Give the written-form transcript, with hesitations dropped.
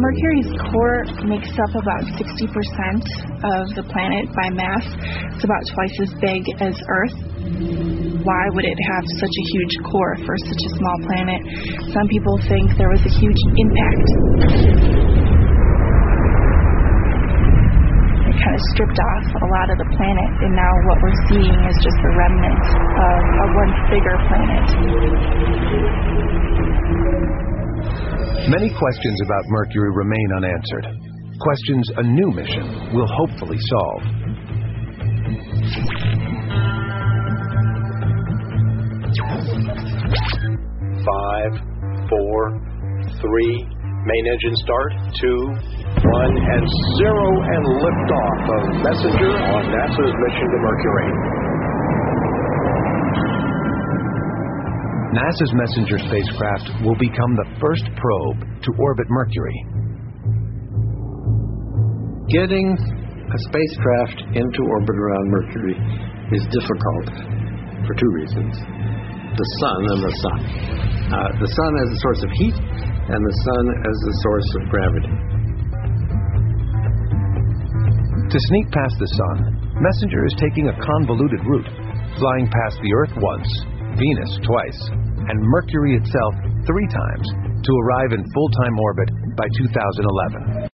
Mercury's core makes up about 60% of the planet by mass. It's about twice as big as Earth. Why would it have such a huge core for such a small planet? Some people think there was a huge impact. It kind of stripped off a lot of the planet, and now what we're seeing is just the remnants of a once bigger planet. Many questions about Mercury remain unanswered. Questions a new mission will hopefully solve. 5, 4, 3, main engine start, 2, 1, and 0, and liftoff of Messenger on NASA's mission to Mercury. NASA's Messenger spacecraft will become the first probe to orbit Mercury. Getting a spacecraft into orbit around Mercury is difficult for two reasons. The sun and the sun. The sun as a source of heat, and the sun as a source of gravity. To sneak past the sun, Messenger is taking a convoluted route, flying past the Earth once, Venus twice, and Mercury itself 3 times to arrive in full-time orbit by 2011.